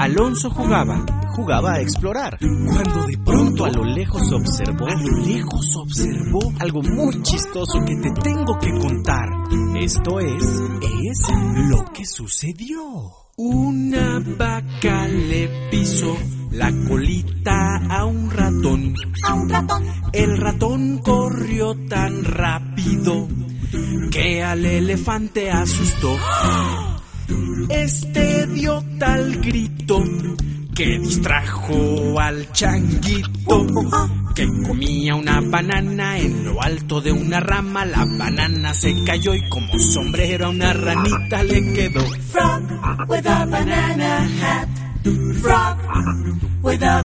Alonso jugaba a explorar, cuando de pronto a lo lejos observó algo muy chistoso que te tengo que contar. Esto es lo que sucedió. Una vaca le pisó la colita a un ratón. El ratón corrió tan rápido que al elefante asustó. Este dio tal grito que distrajo al changuito, que comía una banana en lo alto de una rama. La banana se cayó y como sombrero a una ranita le quedó. Frog with a banana hat. Frog with a